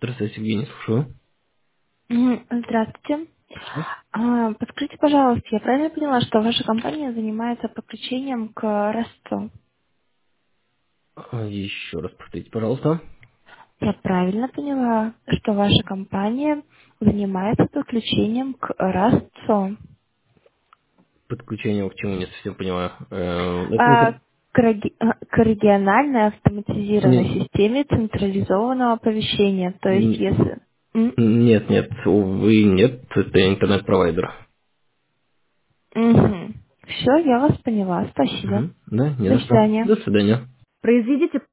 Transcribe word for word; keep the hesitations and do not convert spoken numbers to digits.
Здравствуйте, Евгений, слушаю. Мгм. Здравствуйте. Слушаю. А, Подскажите, пожалуйста, я правильно поняла, что ваша компания занимается подключением к Росту? А, Еще раз повторите, пожалуйста. Я правильно поняла, что ваша компания занимается подключением к Росту? Подключение к чему, не совсем понимаю. Э, это А, интер- К, реги- а, к региональной автоматизированной не- системе централизованного оповещения. То есть, не- если... М? Нет, нет, увы, нет, это интернет-провайдер. Мгм. Все, я вас поняла. Спасибо. Мгм. Да, не До за что. свидания. До свидания. Произведите